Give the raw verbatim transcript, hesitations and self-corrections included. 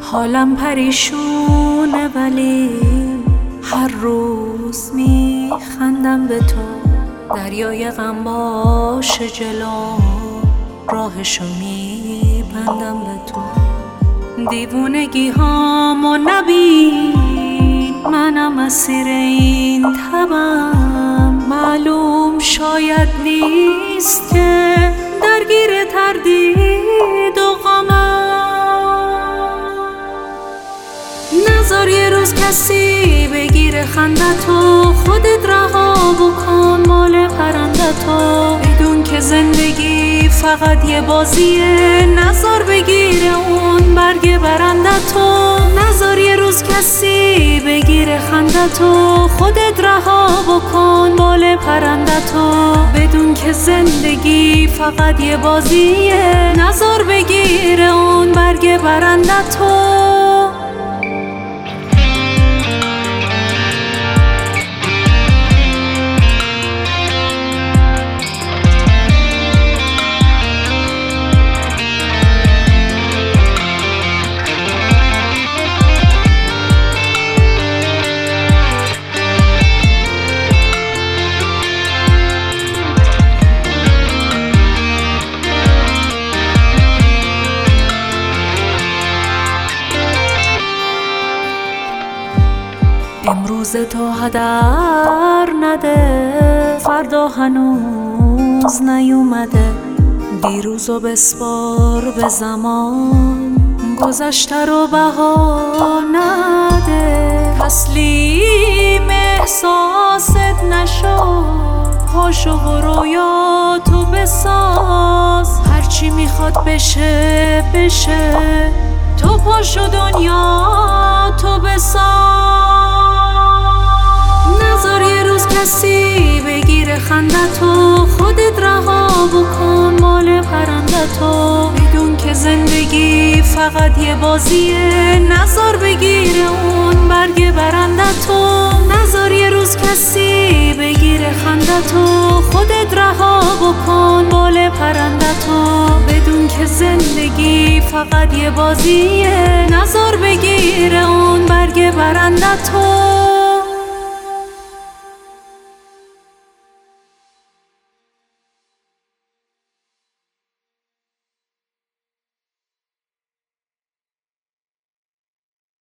حالم پریشونه ولی هر روز میخندم به تو. دریای غم باشه جلو، راهشو میبندم به تو. دیوونگی هامو نبین، منم اسیر این تبم. معلوم شاید نیست که درگیر تردید و غمم. نذار یه روز کسی بگیره خندتو، خودت رها بکن مال پرندتو. بدون که زندگی فقط یه بازیه، نذار بگیره اون برگ برندتو. نذار یه روز کسی بگیره خندتو، خودت رها بکن مال پرندتو. بدون که زندگی فقط یه بازیه، نذار بگیره اون برگ برندتو. امروز تو هدر نده، فردا هنوز نیومده. دیروزو بسپار به زمان، گذشته رو بها نده. تسلیم احساست نشو، پاشو و رویاتو بساز. هرچی میخواد بشه بشه، تو پاشو دنیا تو بساز. نذار یه روز کسی بگیره خندتو، خودت رها بکن مال پرندتو. بدون که زندگی فقط یه بازیه، نذار بگیره اون برگ برندتو. نذار یه روز کسی بگیره خندتو، خودت رها بکن مال پرندتو. بدون که زندگی فقط یه بازیه، نذار بگیره اون برگ برندتو.